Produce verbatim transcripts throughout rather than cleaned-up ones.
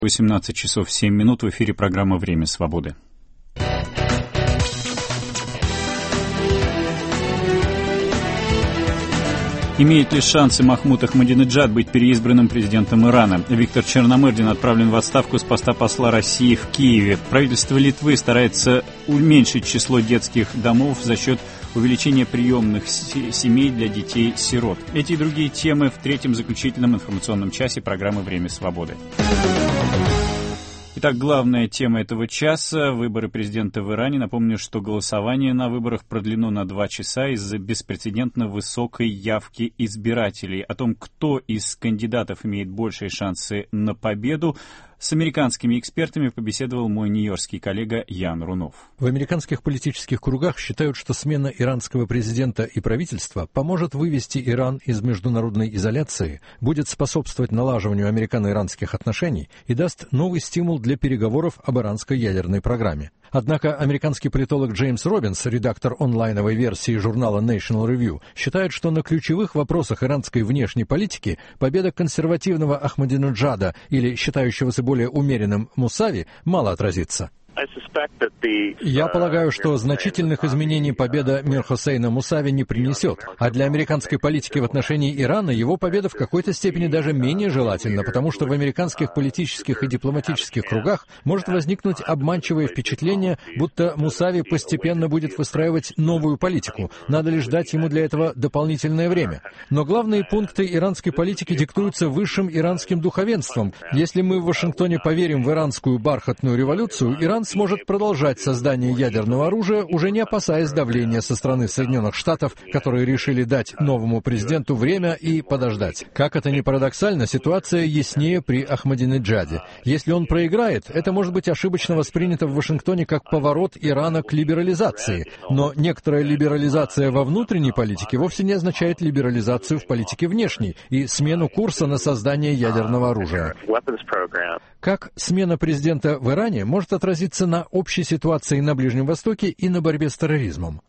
восемнадцать часов семь минут, в эфире программа «Время свободы». Имеют ли шансы Махмуд Ахмадинеджад быть переизбранным президентом Ирана? Виктор Черномырдин отправлен в отставку с поста посла России в Киеве. Правительство Литвы старается уменьшить число детских домов за счет увеличения приемных семей для детей-сирот. Эти и другие темы в третьем заключительном информационном часе программы «Время свободы». Итак, главная тема этого часа – выборы президента в Иране. Напомню, что голосование на выборах продлено на два часа из-за беспрецедентно высокой явки избирателей. О том, кто из кандидатов имеет большие шансы на победу, с американскими экспертами побеседовал мой нью-йоркский коллега Ян Рунов. В американских политических кругах считают, что смена иранского президента и правительства поможет вывести Иран из международной изоляции, будет способствовать налаживанию американо-иранских отношений и даст новый стимул для переговоров об иранской ядерной программе. Однако американский политолог Джеймс Робинс, редактор онлайновой версии журнала National Review, считает, что на ключевых вопросах иранской внешней политики победа консервативного Ахмадинеджада или считающегося более умеренным Мусави мало отразится. Я полагаю, что значительных изменений победа Мир-Хосейна Мусави не принесет, а для американской политики в отношении Ирана его победа в какой-то степени даже менее желательна, потому что в американских политических и дипломатических кругах может возникнуть обманчивое впечатление, будто Мусави постепенно будет выстраивать новую политику, надо лишь дать ему для этого дополнительное время. Но главные пункты иранской политики диктуются высшим иранским духовенством. Если мы в Вашингтоне поверим в иранскую бархатную революцию, Иран сможет продолжать создание ядерного оружия, уже не опасаясь давления со стороны Соединенных Штатов, которые решили дать новому президенту время и подождать. Как это ни парадоксально, ситуация яснее при Ахмадинеджаде. Если он проиграет, это может быть ошибочно воспринято в Вашингтоне как поворот Ирана к либерализации. Но некоторая либерализация во внутренней политике вовсе не означает либерализацию в политике внешней и смену курса на создание ядерного оружия. Как смена президента в Иране может отразиться на общей ситуации на Ближнем Востоке и на борьбе с терроризмом?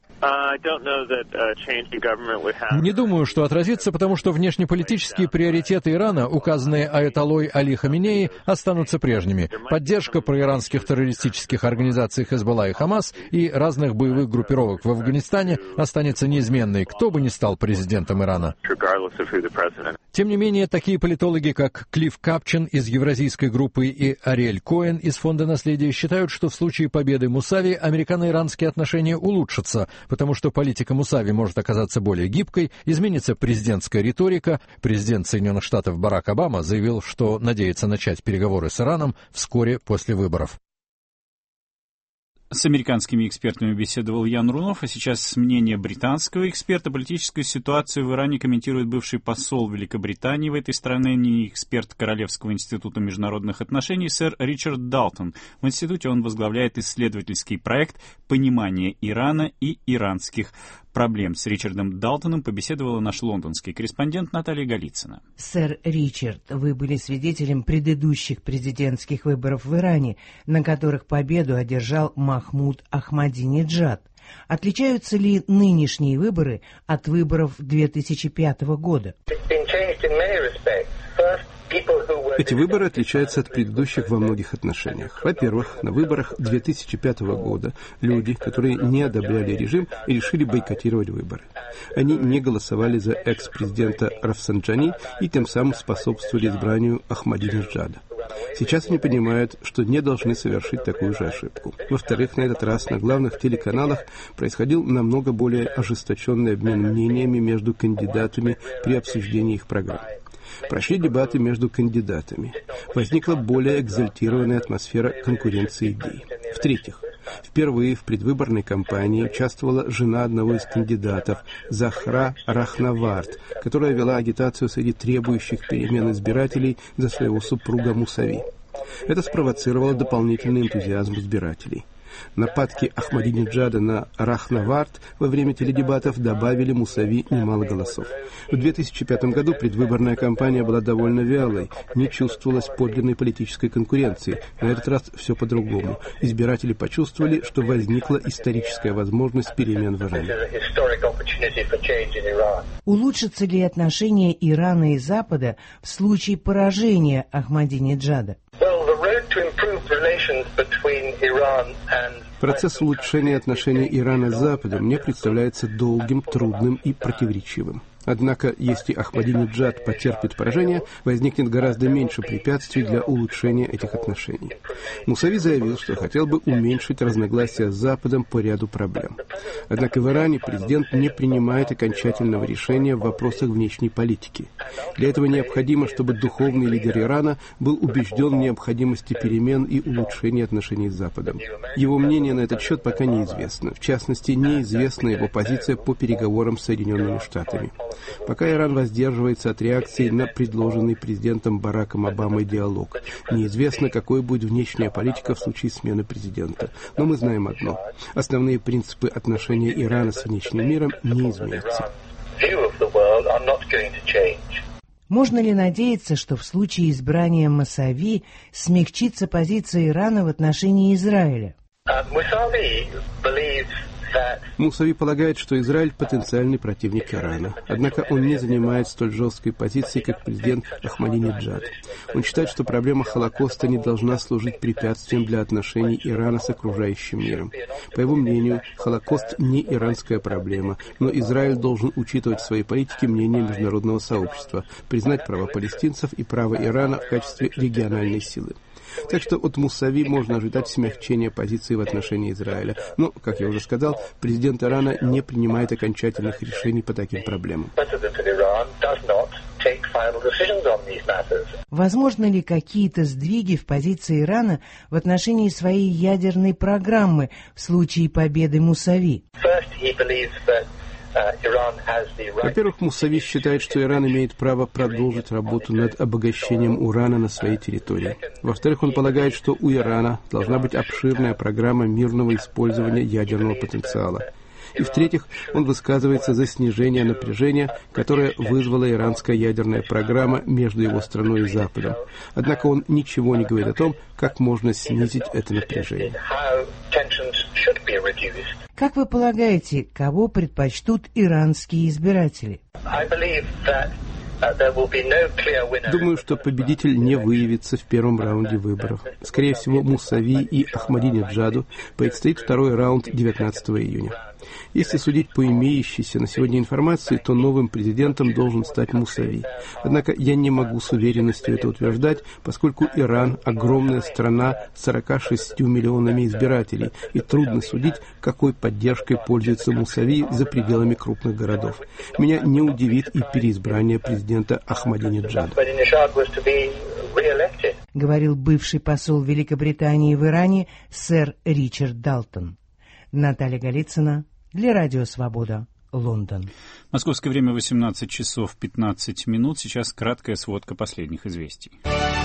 Не думаю, что отразится, потому что внешнеполитические приоритеты Ирана, указанные аятоллой Али Хаминеи, останутся прежними. Поддержка проиранских террористических организаций Хезболла и Хамас и разных боевых группировок в Афганистане останется неизменной, кто бы ни стал президентом Ирана. Тем не менее, такие политологи, как Клифф Капчин из Евразийской группы и Ариэль Коэн из Фонда наследия считают, что в случае победы Мусави американо-иранские отношения улучшатся, потому что политика Мусави может оказаться более гибкой, изменится президентская риторика. Президент Соединенных Штатов Барак Обама заявил, что надеется начать переговоры с Ираном вскоре после выборов. С американскими экспертами беседовал Ян Рунов, а сейчас мнение британского эксперта. Политическую ситуацию в Иране комментирует бывший посол Великобритании в этой стране, не эксперт Королевского института международных отношений, сэр Ричард Далтон. В институте он возглавляет исследовательский проект «Понимание Ирана и иранских проблем». С Ричардом Далтоном побеседовала наш лондонский корреспондент Наталья Голицына. Сэр Ричард, вы были свидетелем предыдущих президентских выборов в Иране, на которых победу одержал Махмуд Ахмадинеджад. Отличаются ли нынешние выборы от выборов две тысячи пятого года? Эти выборы отличаются от предыдущих во многих отношениях. Во-первых, на выборах две тысячи пятого года люди, которые не одобряли режим, решили бойкотировать выборы. Они не голосовали за экс-президента Рафсанджани и тем самым способствовали избранию Ахмадинеджада. Сейчас они понимают, что не должны совершить такую же ошибку. Во-вторых, на этот раз на главных телеканалах происходил намного более ожесточенный обмен мнениями между кандидатами при обсуждении их программ. Прошли дебаты между кандидатами. Возникла более экзальтированная атмосфера конкуренции идей. В-третьих, впервые в предвыборной кампании участвовала жена одного из кандидатов, Захра Рахнавард, которая вела агитацию среди требующих перемен избирателей за своего супруга Мусави. Это спровоцировало дополнительный энтузиазм избирателей. Нападки Ахмадинеджада на Рахнавард во время теледебатов добавили Мусави немало голосов. В две тысячи пятом году предвыборная кампания была довольно вялой, не чувствовалось подлинной политической конкуренции. На этот раз все по-другому. Избиратели почувствовали, что возникла историческая возможность перемен в Иране. Улучшатся ли отношения Ирана и Запада в случае поражения Ахмадинеджада? Процесс улучшения отношений Ирана с Западом мне представляется долгим, трудным и противоречивым. Однако, если Ахмадинеджад потерпит поражение, возникнет гораздо меньше препятствий для улучшения этих отношений. Мусави заявил, что хотел бы уменьшить разногласия с Западом по ряду проблем. Однако в Иране президент не принимает окончательного решения в вопросах внешней политики. Для этого необходимо, чтобы духовный лидер Ирана был убежден в необходимости перемен и улучшения отношений с Западом. Его мнение на этот счет пока неизвестно. В частности, неизвестна его позиция по переговорам с Соединенными Штатами. Пока Иран воздерживается от реакции на предложенный президентом Бараком Обамой диалог. Неизвестно, какой будет внешняя политика в случае смены президента. Но мы знаем одно. Основные принципы отношения Ирана с внешним миром не изменятся. Можно ли надеяться, что в случае избрания Мусави смягчится позиция Ирана в отношении Израиля? Мусави полагает, что Израиль – потенциальный противник Ирана. Однако он не занимает столь жесткой позиции, как президент Ахмадинеджад. Он считает, что проблема Холокоста не должна служить препятствием для отношений Ирана с окружающим миром. По его мнению, Холокост не иранская проблема, но Израиль должен учитывать в своей политике мнение международного сообщества, признать права палестинцев и право Ирана в качестве региональной силы. Так что от Мусави можно ожидать смягчения позиции в отношении Израиля. Но, как я уже сказал, президент Ирана не принимает окончательных решений по таким проблемам. Возможно ли какие-то сдвиги в позиции Ирана в отношении своей ядерной программы в случае победы Мусави? Во-первых, Мусави считает, что Иран имеет право продолжить работу над обогащением урана на своей территории. Во-вторых, он полагает, что у Ирана должна быть обширная программа мирного использования ядерного потенциала. И в-третьих, он высказывается за снижение напряжения, которое вызвала иранская ядерная программа между его страной и Западом. Однако он ничего не говорит о том, как можно снизить это напряжение. Как вы полагаете, кого предпочтут иранские избиратели? Думаю, что победитель не выявится в первом раунде выборов. Скорее всего, Мусави и Ахмадинеджаду предстоит второй раунд девятнадцатого июня. Если судить по имеющейся на сегодня информации, то новым президентом должен стать Мусави. Однако я не могу с уверенностью это утверждать, поскольку Иран – огромная страна с сорока шестью миллионами избирателей, и трудно судить, какой поддержкой пользуется Мусави за пределами крупных городов. Меня не удивит и переизбрание президента Ахмадинеджада. Говорил бывший посол Великобритании в Иране сэр Ричард Далтон. Наталья Голицына для Радио Свобода, Лондон. Московское время восемнадцать часов пятнадцать минут. Сейчас краткая сводка последних известий.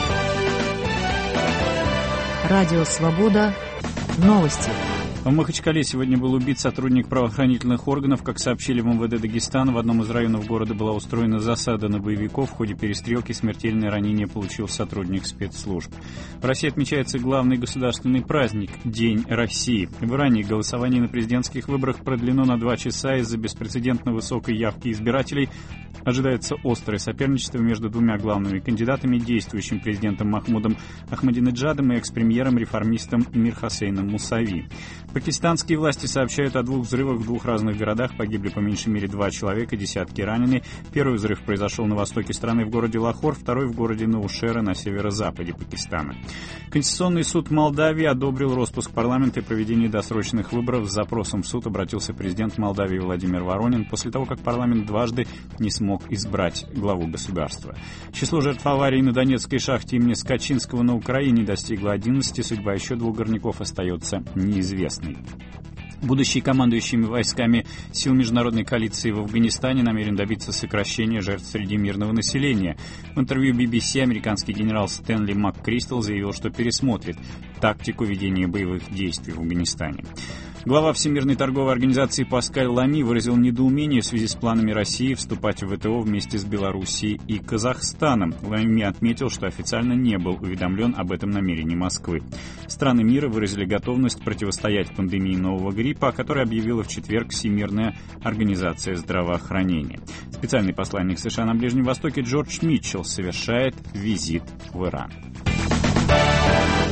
Радио Свобода. Новости. В Махачкале сегодня был убит сотрудник правоохранительных органов. Как сообщили в эм вэ дэ Дагестана, в одном из районов города была устроена засада на боевиков. В ходе перестрелки смертельное ранение получил сотрудник спецслужб. В России отмечается главный государственный праздник – День России. В Иране голосование на президентских выборах продлено на два часа из-за беспрецедентно высокой явки избирателей. Ожидается острое соперничество между двумя главными кандидатами – действующим президентом Махмудом Ахмадинеджадом и экс-премьером-реформистом Мир-Хосейном Мусави. Пакистанские власти сообщают о двух взрывах в двух разных городах. Погибли по меньшей мере два человека, десятки ранены. Первый взрыв произошел на востоке страны в городе Лахор, второй в городе Наушера на северо-западе Пакистана. Конституционный суд Молдавии одобрил распуск парламента и проведение досрочных выборов. С запросом в суд обратился президент Молдавии Владимир Воронин после того, как парламент дважды не смог избрать главу государства. Число жертв аварии на Донецкой шахте имени Скачинского на Украине достигло одиннадцати. Судьба еще двух горняков остается неизвестной. Будущий командующими войсками сил международной коалиции в Афганистане намерен добиться сокращения жертв среди мирного населения. В интервью би би си американский генерал Стэнли МакКристал заявил, что пересмотрит тактику ведения боевых действий в Афганистане. Глава Всемирной торговой организации Паскаль Лами выразил недоумение в связи с планами России вступать в вэ тэ о вместе с Белоруссией и Казахстаном. Лами отметил, что официально не был уведомлен об этом намерении Москвы. Страны мира выразили готовность противостоять пандемии нового гриппа, о которой объявила в четверг Всемирная организация здравоохранения. Специальный посланник США на Ближнем Востоке Джордж Митчелл совершает визит в Иран.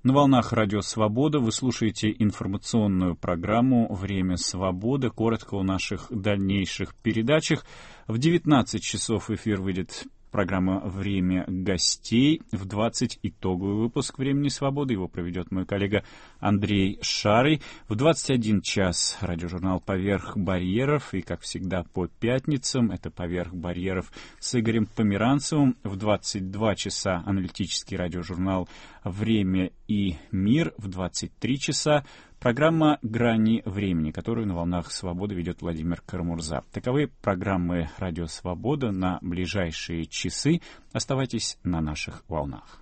На волнах Радио Свобода вы слушаете информационную программу «Время свободы». Коротко о наших дальнейших передачах. В девятнадцать часов в эфир выйдет программа «Время гостей». В двадцать итоговый выпуск «Времени свободы». Его проведет мой коллега Андрей Шарый. В двадцать один час радиожурнал «Поверх барьеров». И, как всегда, по пятницам это «Поверх барьеров» с Игорем Померанцевым. В двадцать два часа аналитический радиожурнал «Время и мир». В двадцать три часа программа «Грани времени», которую на волнах свободы ведет Владимир Карамурза. Таковы программы «Радио Свобода» на ближайшие часы. Оставайтесь на наших волнах.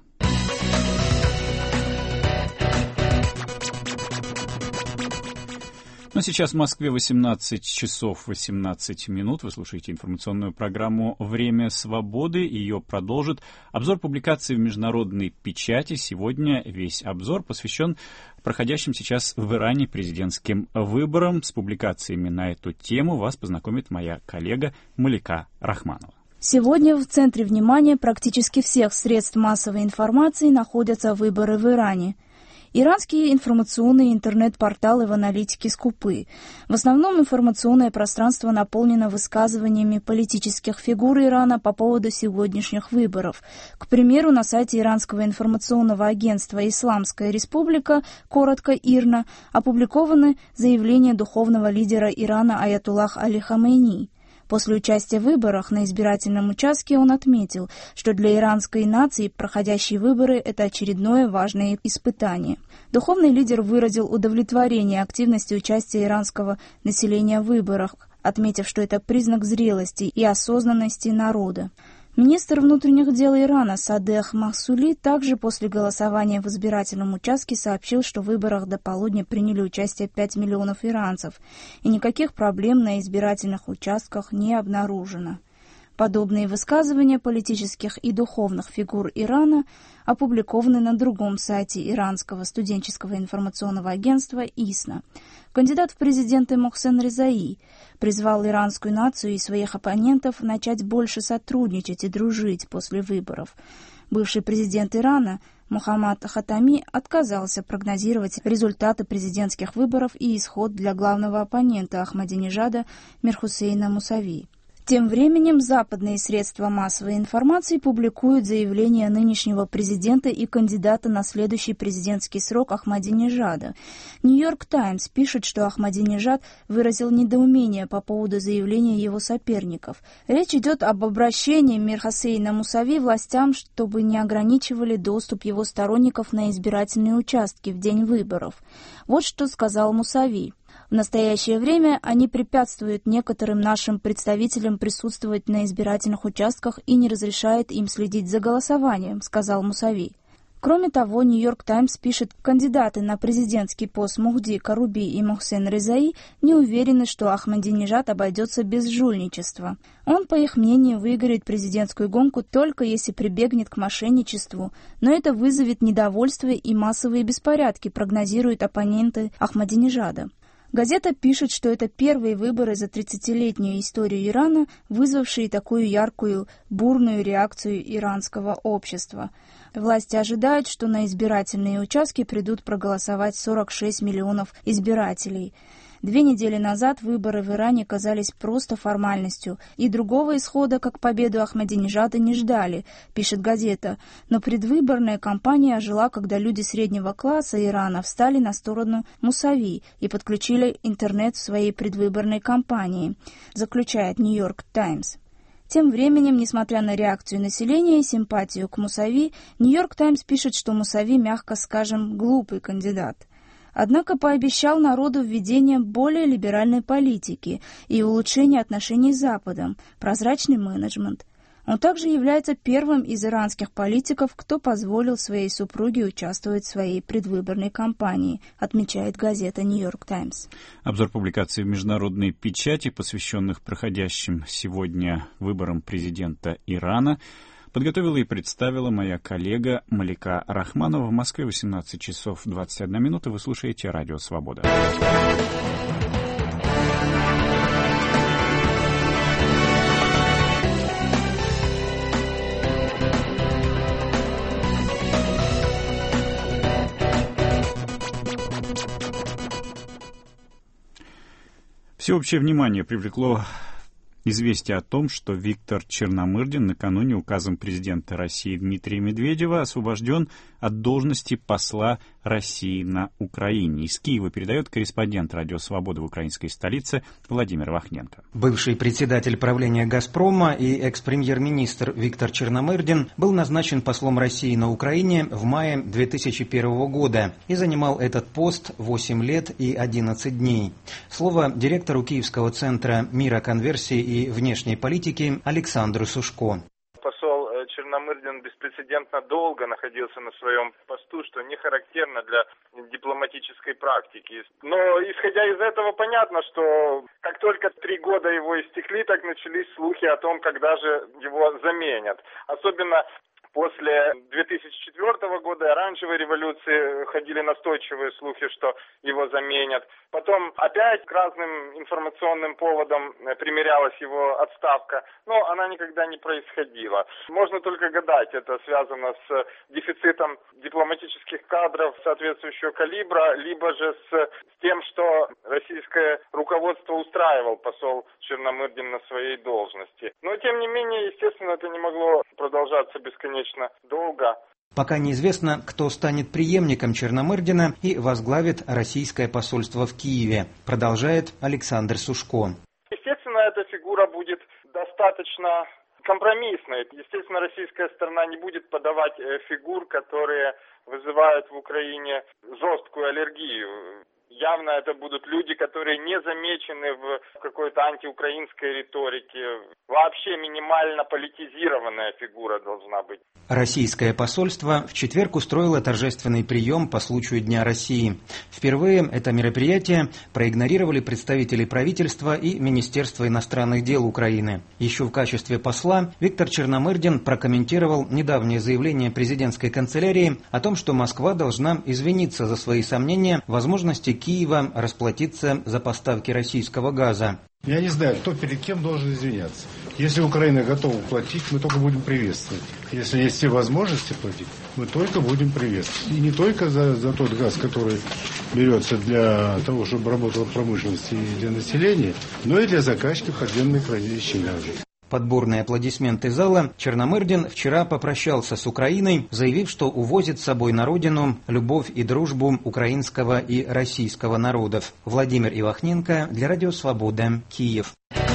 Ну, сейчас в Москве восемнадцать часов восемнадцать минут. Вы слушаете информационную программу «Время свободы». Ее продолжит обзор публикаций в международной печати. Сегодня весь обзор посвящен проходящим сейчас в Иране президентским выборам. С публикациями на эту тему вас познакомит моя коллега Малика Рахманова. Сегодня в центре внимания практически всех средств массовой информации находятся выборы в Иране. Иранские информационные интернет-порталы в аналитике скупы. В основном информационное пространство наполнено высказываниями политических фигур Ирана по поводу сегодняшних выборов. К примеру, на сайте иранского информационного агентства «Исламская республика», коротко ИРНА, опубликованы заявления духовного лидера Ирана Аятуллах Али Хамейни. После участия в выборах на избирательном участке он отметил, что для иранской нации проходящие выборы – это очередное важное испытание. Духовный лидер выразил удовлетворение активности участия иранского населения в выборах, отметив, что это признак зрелости и осознанности народа. Министр внутренних дел Ирана Садех Махсули также после голосования в избирательном участке сообщил, что в выборах до полудня приняли участие пять миллионов иранцев, и никаких проблем на избирательных участках не обнаружено. Подобные высказывания политических и духовных фигур Ирана опубликованы на другом сайте иранского студенческого информационного агентства ИСНА. Кандидат в президенты Мохсен Резаи призвал иранскую нацию и своих оппонентов начать больше сотрудничать и дружить после выборов. Бывший президент Ирана Мухаммад Хатами отказался прогнозировать результаты президентских выборов и исход для главного оппонента Ахмадинежада Мирхусейна Мусави. Тем временем западные средства массовой информации публикуют заявление нынешнего президента и кандидата на следующий президентский срок Ахмадинежада. «Нью-Йорк Таймс» пишет, что Ахмадинежад выразил недоумение по поводу заявления его соперников. Речь идет об обращении Мирхусейна Мусави властям, чтобы не ограничивали доступ его сторонников на избирательные участки в день выборов. Вот что сказал Мусави. В настоящее время они препятствуют некоторым нашим представителям присутствовать на избирательных участках и не разрешают им следить за голосованием, сказал Мусави. Кроме того, «Нью-Йорк Таймс» пишет, кандидаты на президентский пост Мухди Каруби и Мохсен Резаи не уверены, что Ахмадинежад обойдется без жульничества. Он, по их мнению, выиграет президентскую гонку только если прибегнет к мошенничеству, но это вызовет недовольство и массовые беспорядки, прогнозируют оппоненты Ахмадинежада. Газета пишет, что это первые выборы за тридцатилетнюю историю Ирана, вызвавшие такую яркую, бурную реакцию иранского общества. Власти ожидают, что на избирательные участки придут проголосовать сорок шесть миллионов избирателей. Две недели назад выборы в Иране казались просто формальностью, и другого исхода, как победу Ахмадинежада, не ждали, пишет газета. Но предвыборная кампания ожила, когда люди среднего класса Ирана встали на сторону Мусави и подключили интернет в своей предвыборной кампании, заключает «Нью-Йорк Таймс». Тем временем, несмотря на реакцию населения и симпатию к Мусави, «Нью-Йорк Таймс» пишет, что Мусави, мягко скажем, глупый кандидат. Однако пообещал народу введение более либеральной политики и улучшение отношений с Западом, прозрачный менеджмент. Он также является первым из иранских политиков, кто позволил своей супруге участвовать в своей предвыборной кампании, отмечает газета «Нью-Йорк Таймс». Обзор публикаций в международной печати, посвященных проходящим сегодня выборам президента Ирана, подготовила и представила моя коллега Малика Рахманова. В Москве восемнадцать часов двадцать одна минута. Вы слушаете «Радио Свобода». Всеобщее внимание привлекло известие о том, что Виктор Черномырдин накануне указом президента России Дмитрия Медведева освобожден от должности посла России на Украине. Из Киева передает корреспондент Радио Свобода в украинской столице Владимир Вахненко. Бывший председатель правления «Газпрома» и экс-премьер-министр Виктор Черномырдин был назначен послом России на Украине в мае две тысячи первого года и занимал этот пост восемь лет и одиннадцать дней. Слово директору Киевского центра мира, конверсии и внешней политики Александру Сушко. Посол Черномырдин беспрецедентно долго находился на своем посту, что не характерно для дипломатической практики. Но исходя из этого понятно, что как только три года его истекли, так начались слухи о том, когда же его заменят. Особенно после две тысячи четвёртого года и оранжевой революции ходили настойчивые слухи, что его заменят. Потом опять к разным информационным поводам примерялась его отставка, но она никогда не происходила. Можно только гадать, это связано с дефицитом дипломатических кадров соответствующего калибра, либо же с тем, что российское руководство устраивал посол Черномырдин на своей должности. Но, тем не менее, естественно, это не могло продолжаться бесконечно долго. Пока неизвестно, кто станет преемником Черномырдина и возглавит российское посольство в Киеве, продолжает Александр Сушко. Естественно, эта фигура будет достаточно компромиссной. Естественно, российская сторона не будет подавать фигур, которые вызывают в Украине жесткую аллергию. Явно это будут люди, которые не замечены в какой-то антиукраинской риторике. Вообще минимально политизированная фигура должна быть. Российское посольство в четверг устроило торжественный прием по случаю Дня России. Впервые это мероприятие проигнорировали представители правительства и Министерства иностранных дел Украины. Еще в качестве посла Виктор Черномырдин прокомментировал недавнее заявление президентской канцелярии о том, что Москва должна извиниться за свои сомнения в возможности Киева расплатиться за поставки российского газа. Я не знаю, кто перед кем должен извиняться. Если Украина готова платить, мы только будем приветствовать. Если есть все возможности платить, мы только будем приветствовать. И не только за, за тот газ, который берется для того, чтобы работала промышленность и для населения, но и для закачки подземных хранилищ газа. Под бурные аплодисменты зала Черномырдин вчера попрощался с Украиной, заявив, что увозит с собой на родину любовь и дружбу украинского и российского народов. Владимир Ивахненко для Радио Свобода, Киев.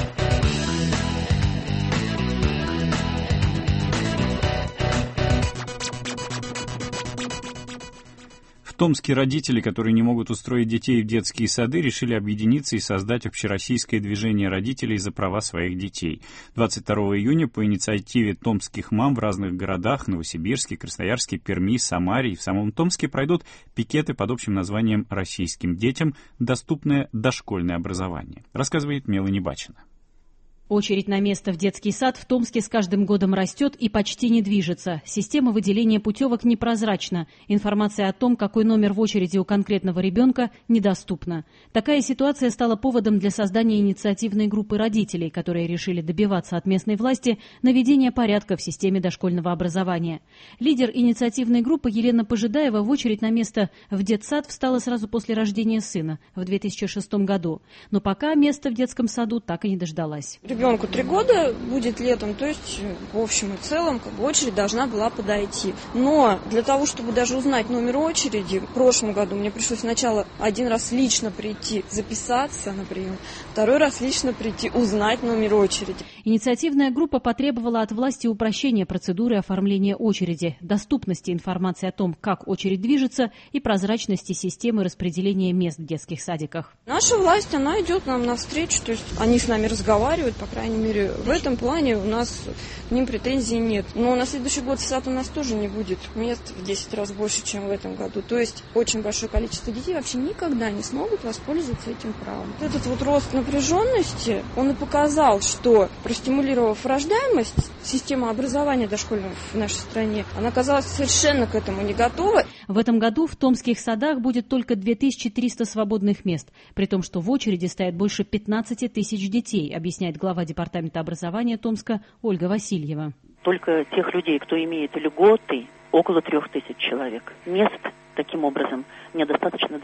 В Томске родители, которые не могут устроить детей в детские сады, решили объединиться и создать общероссийское движение родителей за права своих детей. двадцать второго июня по инициативе томских мам в разных городах Новосибирске, Красноярске, Перми, Самаре и в самом Томске пройдут пикеты под общим названием «Российским детям доступное дошкольное образование», рассказывает Мелани Бачина. Очередь на место в детский сад в Томске с каждым годом растет и почти не движется. Система выделения путевок непрозрачна. Информация о том, какой номер в очереди у конкретного ребенка, недоступна. Такая ситуация стала поводом для создания инициативной группы родителей, которые решили добиваться от местной власти наведения порядка в системе дошкольного образования. Лидер инициативной группы Елена Пожидаева в очередь на место в детсад встала сразу после рождения сына в две тысячи шестом году. Но пока место в детском саду так и не дождалась. Ребенку три года будет летом, то есть в общем и целом как бы очередь должна была подойти. Но для того, чтобы даже узнать номер очереди, в прошлом году мне пришлось сначала один раз лично прийти записаться на прием, второй раз лично прийти узнать номер очереди. Инициативная группа потребовала от власти упрощения процедуры оформления очереди, доступности информации о том, как очередь движется, и прозрачности системы распределения мест в детских садиках. Наша власть, она идет нам навстречу, то есть они с нами разговаривают, по крайней мере, в этом плане у нас к ним претензий нет. Но на следующий год в сад у нас тоже не будет мест в десять раз больше, чем в этом году. То есть очень большое количество детей вообще никогда не смогут воспользоваться этим правом. Этот вот рост напряженности, он и показал, что простимулировав рождаемость, система образования дошкольного в нашей стране, она оказалась совершенно к этому не готова. В этом году в томских садах будет только две тысячи триста свободных мест, при том, что в очереди стоят больше пятнадцати тысяч детей, объясняет глава департамента образования Томска Ольга Васильева. Только тех людей, кто имеет льготы, около трех тысяч человек. Мест таким образом недостаточно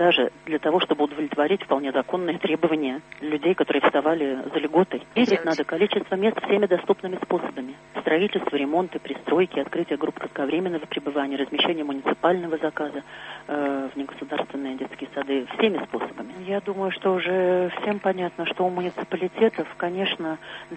даже для того, чтобы удовлетворить вполне законные требования людей, которые вставали за льготой. Мерить надо количество мест всеми доступными способами. Строительство, ремонты, пристройки, открытие групп кратковременного пребывания, размещение муниципального заказа э, в негосударственные детские сады, всеми способами. Я думаю, что уже всем понятно, что у муниципалитетов, конечно,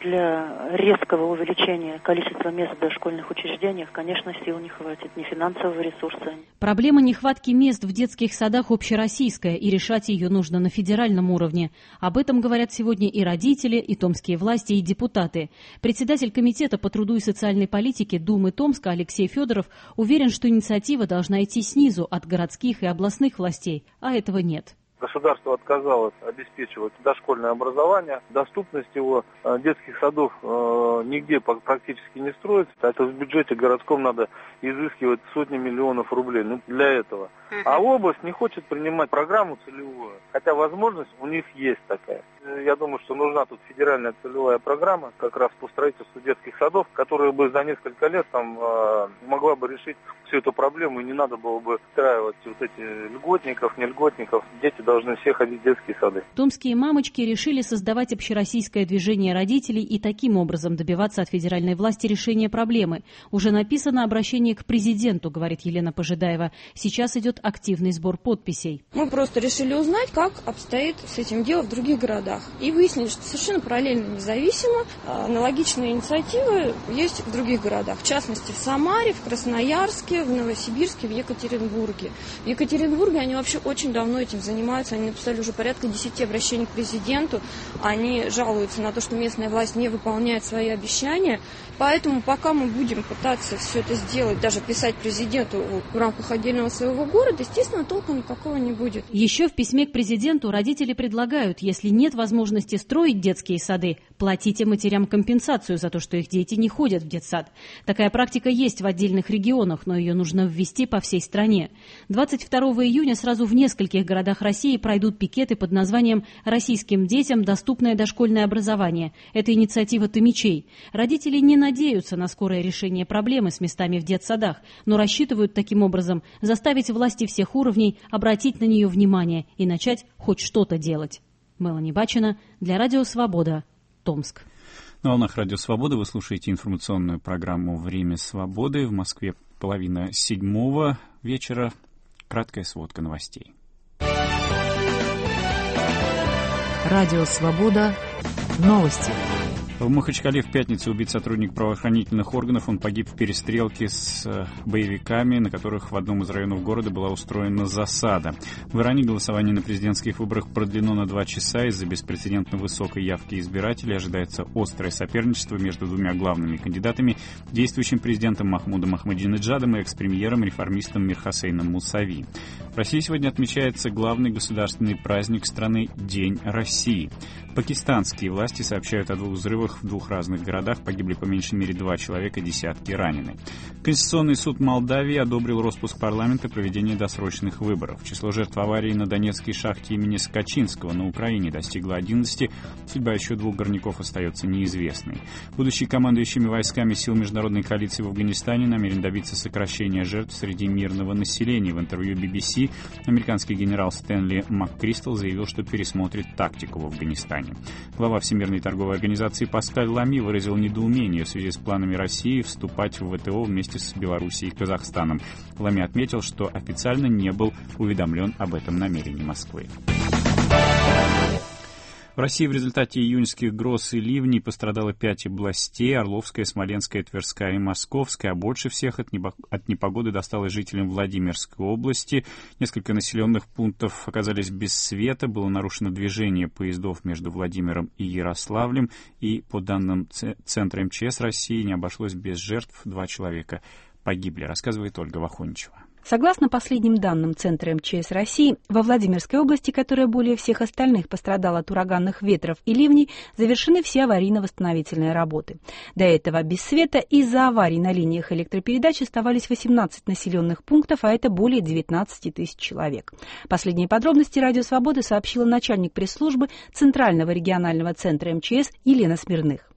для резкого увеличения количества мест в дошкольных учреждениях, конечно, сил не хватит, ни финансового ресурса. Проблема нехватки мест в детских садах общероссийская, и решать ее нужно на федеральном уровне. Об этом говорят сегодня и родители, и томские власти, и депутаты. Председатель комитета по труду и социальной политике Думы Томска Алексей Федоров уверен, что инициатива должна идти снизу, от городских и областных властей, а этого нет. Государство отказалось обеспечивать дошкольное образование, доступность его детских садов э, нигде практически не строится. Это в бюджете городском надо изыскивать сотни миллионов рублей ну, для этого. А область не хочет принимать программу целевую, хотя возможность у них есть такая. Я думаю, что нужна тут федеральная целевая программа как раз по строительству детских садов, которая бы за несколько лет там э, могла бы решить всю эту проблему, и не надо было бы устраивать вот эти льготников, не льготников. Дети должны все ходить в детские сады. Томские мамочки решили создавать общероссийское движение родителей и таким образом добиваться от федеральной власти решения проблемы. Уже написано обращение к президенту, говорит Елена Пожидаева. Сейчас идет активный сбор подписей. Мы просто решили узнать, как обстоит с этим делом в других городах. И выяснили, что совершенно параллельно, независимо, аналогичные инициативы есть в других городах. В частности, в Самаре, в Красноярске, в Новосибирске, в Екатеринбурге. В Екатеринбурге они вообще очень давно этим занимаются. Они написали уже порядка десяти обращений к президенту. Они жалуются на то, что местная власть не выполняет свои обещания. Поэтому пока мы будем пытаться все это сделать, даже писать президенту в рамках отдельного своего города, естественно, толка никакого не будет. Еще в письме к президенту родители предлагают, если нет возможности строить детские сады, платите матерям компенсацию за то, что их дети не ходят в детсад. Такая практика есть в отдельных регионах, но ее нужно ввести по всей стране. двадцать второго июня сразу в нескольких городах России пройдут пикеты под названием «Российским детям доступное дошкольное образование». Это инициатива томичей. Родители не надеются на скорое решение проблемы с местами в детсадах, но рассчитывают таким образом заставить власти всех уровней обратить на нее внимание и начать хоть что-то делать. Мелани Бачина для Радио Свобода, Томск. На волнах Радио Свобода вы слушаете информационную программу «Время свободы». В Москве половина седьмого вечера. Краткая сводка новостей. Радио Свобода. Новости. В Махачкале в пятницу убит сотрудник правоохранительных органов. Он погиб в перестрелке с боевиками, на которых в одном из районов города была устроена засада. В Иране голосование на президентских выборах продлено на два часа. Из-за беспрецедентно высокой явки избирателей ожидается острое соперничество между двумя главными кандидатами, действующим президентом Махмудом Ахмадинеджадом и экс-премьером-реформистом Мирхосейном Мусави. В России сегодня отмечается главный государственный праздник страны – День России. Пакистанские власти сообщают о двух взрывах в двух разных городах. Погибли по меньшей мере два человека, десятки ранены. Конституционный суд Молдавии одобрил распуск парламента и проведение досрочных выборов. Число жертв аварии на Донецкой шахте имени Скачинского на Украине достигло одиннадцати. Судьба еще двух горняков остается неизвестной. Будущий командующими войсками сил международной коалиции в Афганистане намерен добиться сокращения жертв среди мирного населения. В интервью би би си американский генерал Стэнли МакКристал заявил, что пересмотрит тактику в Афганистане. Глава Всемирной торговой организации Паскаль Лами выразил недоумение в связи с планами России вступать в вэ тэ о вместе с Белоруссией и Казахстаном. Лами отметил, что официально не был уведомлен об этом намерении Москвы. В России в результате июньских гроз и ливней пострадало пять областей – Орловская, Смоленская, Тверская и Московская. А больше всех от непогоды досталось жителям Владимирской области. Несколько населенных пунктов оказались без света. Было нарушено движение поездов между Владимиром и Ярославлем. И, по данным Центра эм че эс России, не обошлось без жертв. Два человека погибли, рассказывает Ольга Вахоничева. Согласно последним данным Центра эм че эс России, во Владимирской области, которая более всех остальных пострадала от ураганных ветров и ливней, завершены все аварийно-восстановительные работы. До этого без света из-за аварий на линиях электропередач оставались восемнадцать населенных пунктов, а это более девятнадцать тысяч человек. Последние подробности Радио Свободы сообщила начальник пресс-службы Центрального регионального центра эм че эс Елена Смирных.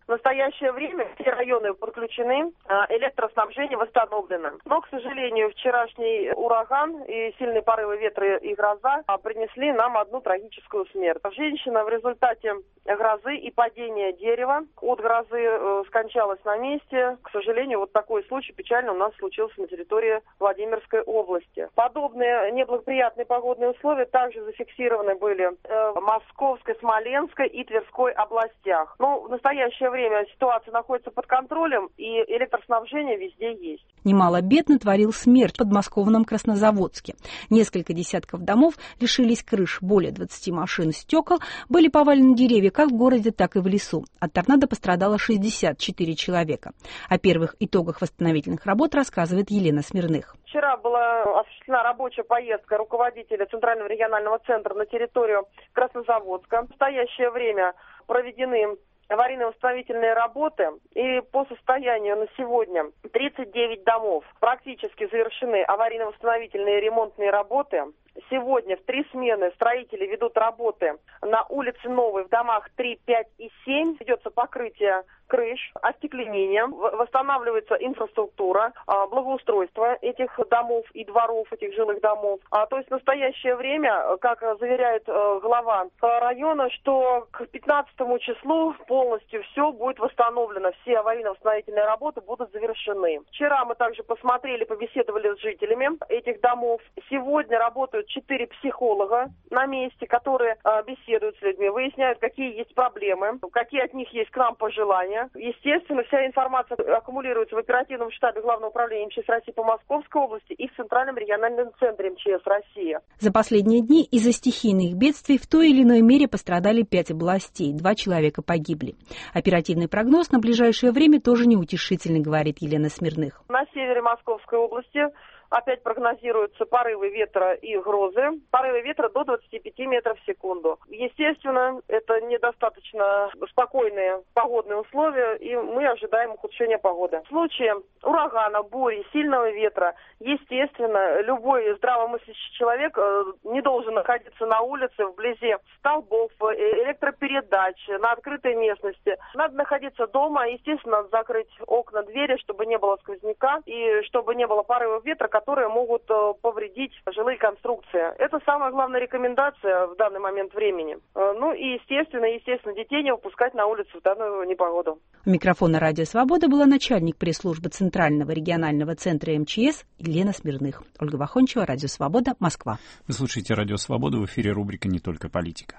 В настоящее время все районы подключены, электроснабжение восстановлено. Но, к сожалению, вчерашний ураган и сильные порывы ветра и гроза принесли нам одну трагическую смерть. Женщина в результате грозы и падения дерева от грозы скончалась на месте. К сожалению, вот такой случай печально у нас случился на территории Владимирской области. Подобные неблагоприятные погодные условия также зафиксированы были в Московской, Смоленской и Тверской областях. Но в настоящее время ситуация находится под контролем, и электроснабжение везде есть. Немало бед натворил смерч в подмосковном Краснозаводске. Несколько десятков домов лишились крыш, более двадцати машин, стекол, были повалены деревья как в городе, так и в лесу. От торнадо пострадало шестьдесят четыре человека. О первых итогах восстановительных работ рассказывает Елена Смирных. Вчера была осуществлена рабочая поездка руководителя Центрального регионального центра на территорию Краснозаводска. В настоящее время проведены аварийно-восстановительные работы, и по состоянию на сегодня тридцать девять домов практически завершены аварийно-восстановительные ремонтные работы. Сегодня в три смены строители ведут работы на улице Новой в домах три, пять и семь. Ведется покрытие крыш, остекление, восстанавливается инфраструктура, благоустройство этих домов и дворов, этих жилых домов. То есть в настоящее время, как заверяет глава района, что к пятнадцатому числу полностью все будет восстановлено, все аварийно-восстановительные работы будут завершены. Вчера мы также посмотрели, побеседовали с жителями этих домов. Сегодня работают четыре психолога на месте, которые беседуют с людьми, выясняют, какие есть проблемы, какие от них есть к нам пожелания. Естественно, вся информация аккумулируется в оперативном штабе Главного управления эм че эс России по Московской области и в Центральном региональном центре эм че эс России. За последние дни из-за стихийных бедствий в той или иной мере пострадали пять областей, два человека погибли. Оперативный прогноз на ближайшее время тоже неутешительный, говорит Елена Смирных. На севере Московской области опять прогнозируются порывы ветра и грозы. Порывы ветра до двадцати пяти метров в секунду. Естественно, это недостаточно спокойные погодные условия, и мы ожидаем ухудшения погоды. В случае урагана, бури, сильного ветра, естественно, любой здравомыслящий человек не должен находиться на улице вблизи столбов, электропередач, на открытой местности. Надо находиться дома, естественно, надо закрыть окна, двери, чтобы не было сквозняка и чтобы не было порывов ветра, которые могут повредить жилые конструкции. Это самая главная рекомендация в данный момент времени. Ну и естественно, естественно, детей не выпускать на улицу в данную непогоду. У микрофона «Радио Свобода» была начальник пресс-службы Центрального регионального центра эм че эс Елена Смирных. Ольга Вахончева, «Радио Свобода», Москва. Вы слушаете «Радио Свобода», в эфире рубрика «Не только политика».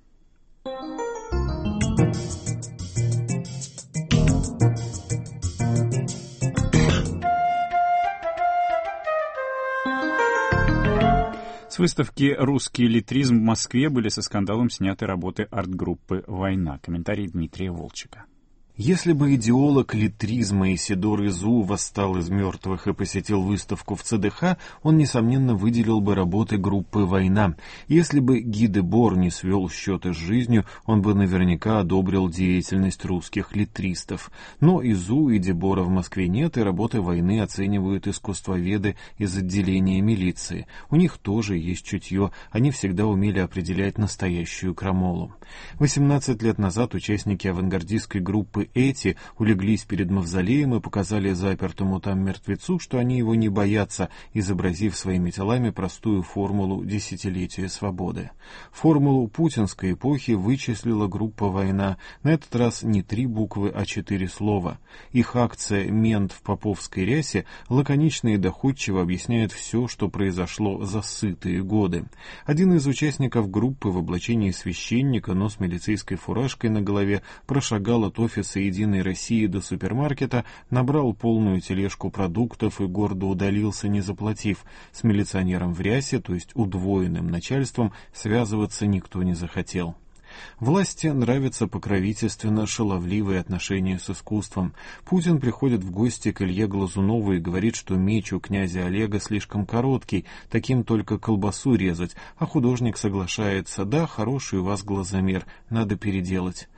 С выставки «Русский элитризм» в Москве были со скандалом сняты работы арт-группы «Война». Комментарий Дмитрия Волчика. Если бы идеолог литризма Исидор Изу восстал из мертвых и посетил выставку в цэ дэ ха, он, несомненно, выделил бы работы группы «Война». Если бы Ги Дебор не свел счеты с жизнью, он бы наверняка одобрил деятельность русских литристов. Но Изу и Дебора в Москве нет, и работы «Войны» оценивают искусствоведы из отделения милиции. У них тоже есть чутье, они всегда умели определять настоящую крамолу. восемнадцать лет назад участники авангардистской группы «Эти» улеглись перед мавзолеем и показали запертому там мертвецу, что они его не боятся, изобразив своими телами простую формулу десятилетия свободы. Формулу путинской эпохи вычислила группа «Война», на этот раз не три буквы, а четыре слова. Их акция «Мент в поповской рясе» лаконично и доходчиво объясняет все, что произошло за сытые годы. Один из участников группы в облачении священника, но с милицейской фуражкой на голове, прошагал от офиса «Единой России» до супермаркета, набрал полную тележку продуктов и гордо удалился, не заплатив. С милиционером в рясе, то есть удвоенным начальством, связываться никто не захотел. Власти нравятся покровительственно шаловливые отношения с искусством. Путин приходит в гости к Илье Глазунову и говорит, что меч у князя Олега слишком короткий, таким только колбасу резать, а художник соглашается: да, хороший у вас глазомер, надо переделать.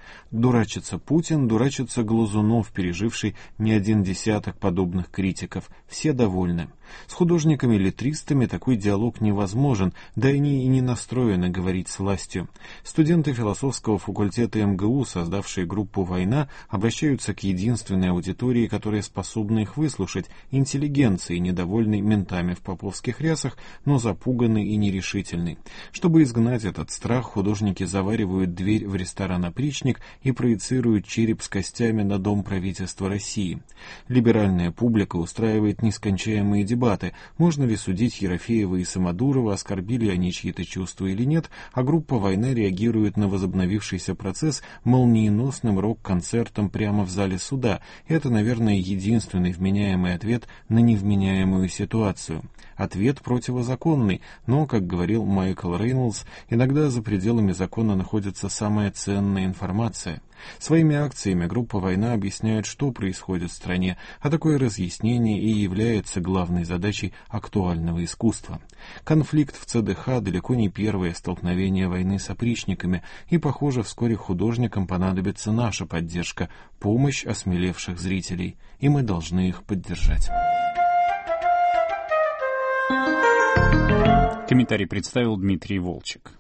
Дурачится Путин, дурачится Глазунов, переживший не один десяток подобных критиков. Все довольны. С художниками-леттристами такой диалог невозможен, да они и не настроены говорить с властью. Студенты философского факультета эм гэ у, создавшие группу «Война», обращаются к единственной аудитории, которая способна их выслушать, интеллигенции, недовольной ментами в поповских рясах, но запуганной и нерешительной. Чтобы изгнать этот страх, художники заваривают дверь в ресторан «Опричник» и проецируют череп с костями на Дом правительства России. Либеральная публика устраивает нескончаемые дебаты. Можно ли судить Ерофеева и Самодурова, оскорбили они чьи-то чувства или нет, а группа «Война» реагирует на возобновившийся процесс молниеносным рок-концертом прямо в зале суда. Это, наверное, единственный вменяемый ответ на невменяемую ситуацию. Ответ противозаконный, но, как говорил Майкл Рейнольдс, иногда за пределами закона находится самая ценная информация. Своими акциями группа «Война» объясняет, что происходит в стране, а такое разъяснение и является главной задачей актуального искусства. Конфликт в цэ дэ ха далеко не первое столкновение «Войны» с опричниками, и, похоже, вскоре художникам понадобится наша поддержка, помощь осмелевших зрителей, и мы должны их поддержать. Комментарий представил Дмитрий Волчек.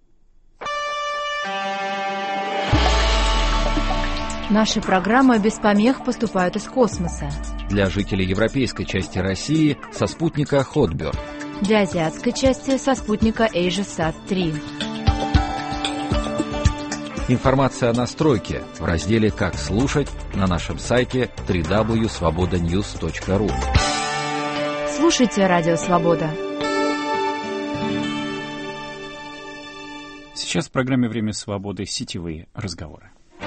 Наши программы без помех поступают из космоса. Для жителей европейской части России со спутника Хотберд. Для азиатской части со спутника AsiaSat три. Информация о настройке в разделе «Как слушать» на нашем сайте дабл ю дабл ю дабл ю точка свобода ньюс точка ру. Слушайте Радио Свобода. Сейчас в программе «Время свободы» сетевые разговоры.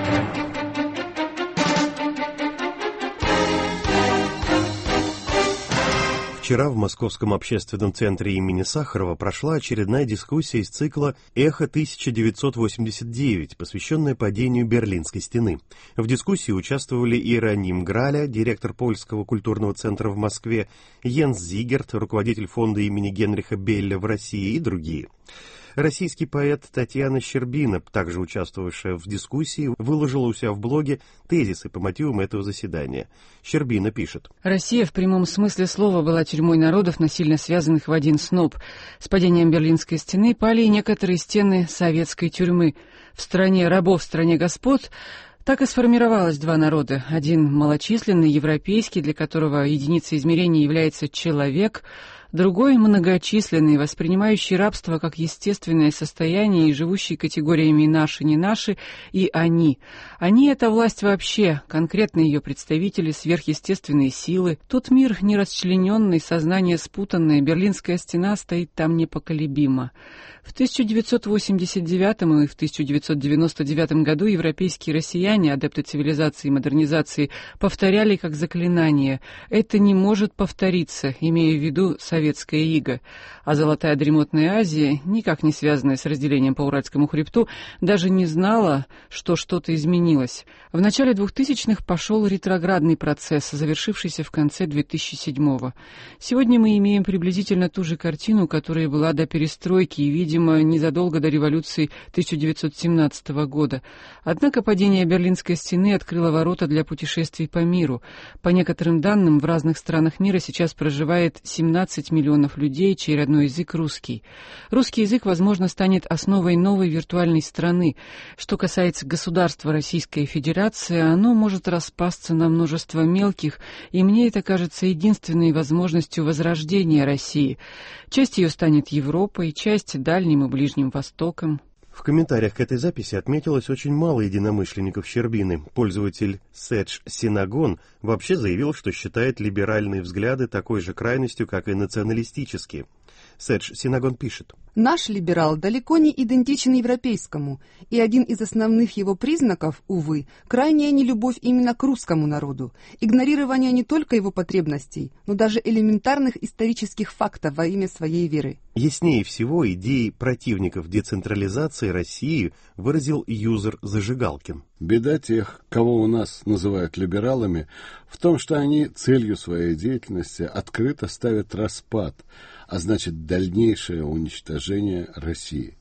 Вчера в Московском общественном центре имени Сахарова прошла очередная дискуссия из цикла «Эхо тысяча девятьсот восемьдесят девять», посвященная падению Берлинской стены. В дискуссии участвовали Иероним Граля, директор Польского культурного центра в Москве, Йенс Зигерт, руководитель фонда имени Генриха Белля в России и другие. Российский поэт Татьяна Щербина, также участвовавшая в дискуссии, выложила у себя в блоге тезисы по мотивам этого заседания. Щербина пишет: «Россия в прямом смысле слова была тюрьмой народов, насильно связанных в один сноп. С падением Берлинской стены пали и некоторые стены советской тюрьмы. В стране рабов, в стране господ так и сформировалось два народа. Один малочисленный, европейский, для которого единицей измерения является человек, другой многочисленный, воспринимающий рабство как естественное состояние и живущий категориями «наши», «не наши» и «они». Они — это власть вообще, конкретно ее представители, сверхъестественные силы. Тут мир нерасчлененный, сознание спутанное, Берлинская стена стоит там непоколебимо. В тысяча девятьсот восемьдесят девятом и в тысяча девятьсот девяносто девятом году европейские россияне, адепты цивилизации и модернизации, повторяли как заклинание: «Это не может повториться», имея в виду советское иго. А Золотая дремотная Азия, никак не связанная с разделением по Уральскому хребту, даже не знала, что что-то изменилось. В начале двухтысячных пошел ретроградный процесс, завершившийся в конце две тысячи седьмого. Сегодня мы имеем приблизительно ту же картину, которая была до перестройки и, видимо, незадолго до революции тысяча девятьсот семнадцатого года. Однако падение Берлинской стены открыло ворота для путешествий по миру. По некоторым данным, в разных странах мира сейчас проживает семнадцать миллионов людей, чей родной язык русский. Русский язык, возможно, станет основой новой виртуальной страны. Что касается государства Российская Федерация, оно может распасться на множество мелких, и мне это кажется единственной возможностью возрождения России. Часть ее станет Европой, часть — Дальним и Ближним Востоком. В комментариях к этой записи отметилось очень мало единомышленников Щербины. Пользователь Сэдж Синагон вообще заявил, что считает либеральные взгляды такой же крайностью, как и националистические. Сэдж Синагон пишет: «Наш либерал далеко не идентичен европейскому, и один из основных его признаков, увы, крайняя нелюбовь именно к русскому народу, игнорирование не только его потребностей, но даже элементарных исторических фактов во имя своей веры». Яснее всего идеи противников децентрализации России выразил юзер Зажигалкин. Беда тех, кого у нас называют либералами, в том, что они целью своей деятельности открыто ставят распад, а значит дальнейшее уничтожение России.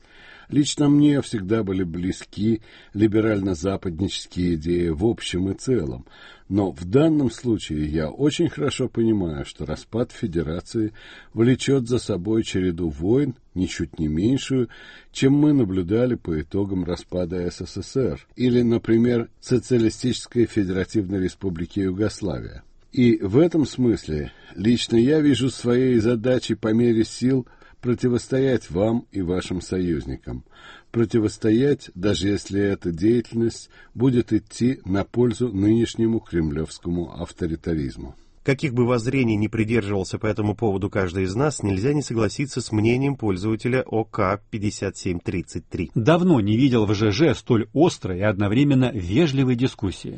Лично мне всегда были близки либерально-западнические идеи в общем и целом, но в данном случае я очень хорошо понимаю, что распад Федерации влечет за собой череду войн, ничуть не меньшую, чем мы наблюдали по итогам распада СССР или, например, Социалистической Федеративной Республики Югославия. И в этом смысле лично я вижу своей задачей по мере сил противостоять вам и вашим союзникам. Противостоять, даже если эта деятельность будет идти на пользу нынешнему кремлевскому авторитаризму. Каких бы воззрений ни придерживался по этому поводу каждый из нас, нельзя не согласиться с мнением пользователя О К пятьдесят семь тридцать три. Давно не видел в ЖЖ столь острой и одновременно вежливой дискуссии.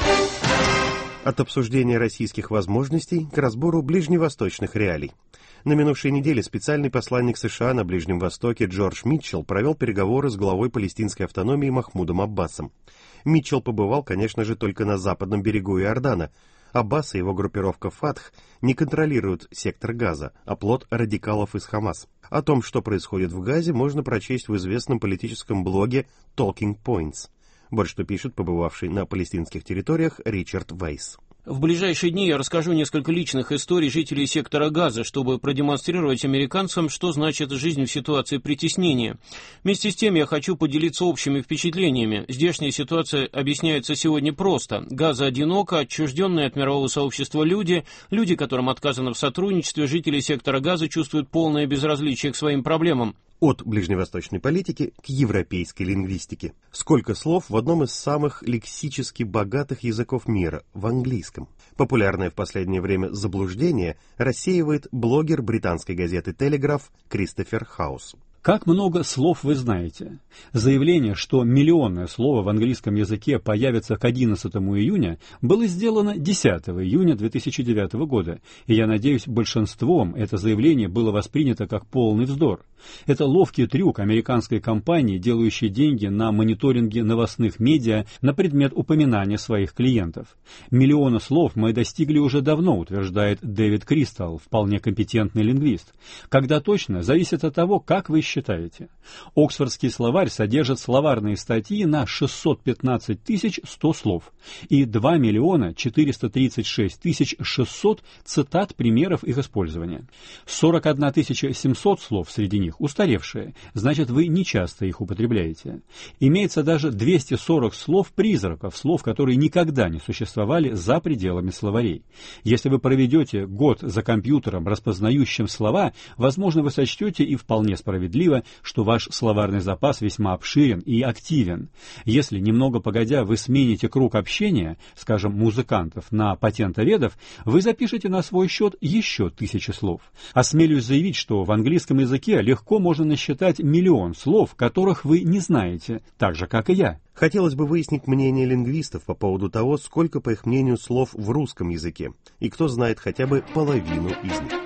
От обсуждения российских возможностей к разбору ближневосточных реалий. На минувшей неделе специальный посланник США на Ближнем Востоке Джордж Митчелл провел переговоры с главой палестинской автономии Махмудом Аббасом. Митчелл побывал, конечно же, только на западном берегу Иордана. Аббас и его группировка «Фатх» не контролируют сектор Газа, а плод радикалов из Хамас. О том, что происходит в Газе, можно прочесть в известном политическом блоге Talking Points. Вот что пишет побывавший на палестинских территориях Ричард Вайс. В ближайшие дни я расскажу несколько личных историй жителей сектора Газа, чтобы продемонстрировать американцам, что значит жизнь в ситуации притеснения. Вместе с тем я хочу поделиться общими впечатлениями. Здешняя ситуация объясняется сегодня просто. Газа одиноко, отчужденные от мирового сообщества люди, люди, которым отказано в сотрудничестве, жители сектора Газа чувствуют полное безразличие к своим проблемам. От ближневосточной политики к европейской лингвистике. Сколько слов в одном из самых лексически богатых языков мира, в английском. Популярное в последнее время заблуждение рассеивает блогер британской газеты «Телеграф» Кристофер Хаус. Как много слов вы знаете? Заявление, что миллионное слово в английском языке появится к одиннадцатому июня, было сделано десятого июня две тысячи девятого года, и я надеюсь, большинством это заявление было воспринято как полный вздор. Это ловкий трюк американской компании, делающей деньги на мониторинге новостных медиа на предмет упоминания своих клиентов. Миллиона слов мы достигли уже давно, утверждает Дэвид Кристал, вполне компетентный лингвист. Когда точно, зависит от того, как вы считаете. Оксфордский словарь содержит словарные статьи на шестьсот пятнадцать тысяч сто слов и два миллиона четыреста тридцать шесть тысяч шестьсот цитат примеров их использования. сорок одна тысяча семьсот слов среди них устаревшие, значит, вы не часто их употребляете. Имеется даже двести сорок слов-призраков, слов, которые никогда не существовали за пределами словарей. Если вы проведете год за компьютером, распознающим слова, возможно, вы сочтете и вполне справедливо, что ваш словарный запас весьма обширен и активен. Если немного погодя вы смените круг общения, скажем, музыкантов, на патентоведов, вы запишете на свой счет еще тысячи слов. Осмелюсь заявить, что в английском языке легко можно насчитать миллион слов, которых вы не знаете, так же, как и я. Хотелось бы выяснить мнение лингвистов по поводу того, сколько, по их мнению, слов в русском языке, и кто знает хотя бы половину из них.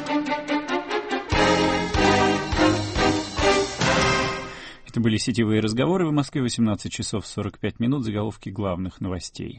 Это были сетевые разговоры. В Москве восемнадцать часов сорок пять минут. Заголовки главных новостей.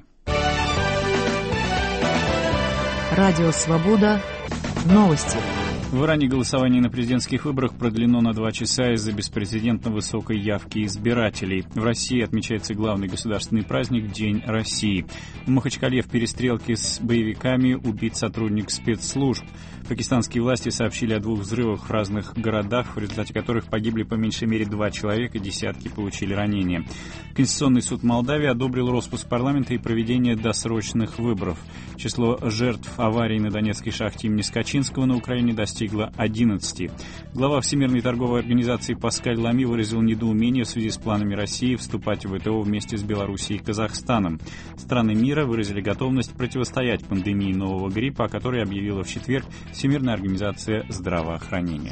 Радио «Свобода». Новости. В Иране голосование на президентских выборах продлено на два часа из-за беспрецедентно высокой явки избирателей. В России отмечается главный государственный праздник День России. В Махачкале в перестрелке с боевиками убит сотрудник спецслужб. Пакистанские власти сообщили о двух взрывах в разных городах, в результате которых погибли по меньшей мере два человека, десятки получили ранения. Конституционный суд Молдавии одобрил распуск парламента и проведение досрочных выборов. Число жертв аварии на Донецкой шахте имени Скачинского на Украине достигло одиннадцати. Глава Всемирной торговой организации Паскаль Лами выразил недоумение в связи с планами России вступать в ВТО вместе с Белоруссией и Казахстаном. Страны мира выразили готовность противостоять пандемии нового гриппа, о которой объявила в четверг Всемирная организация здравоохранения.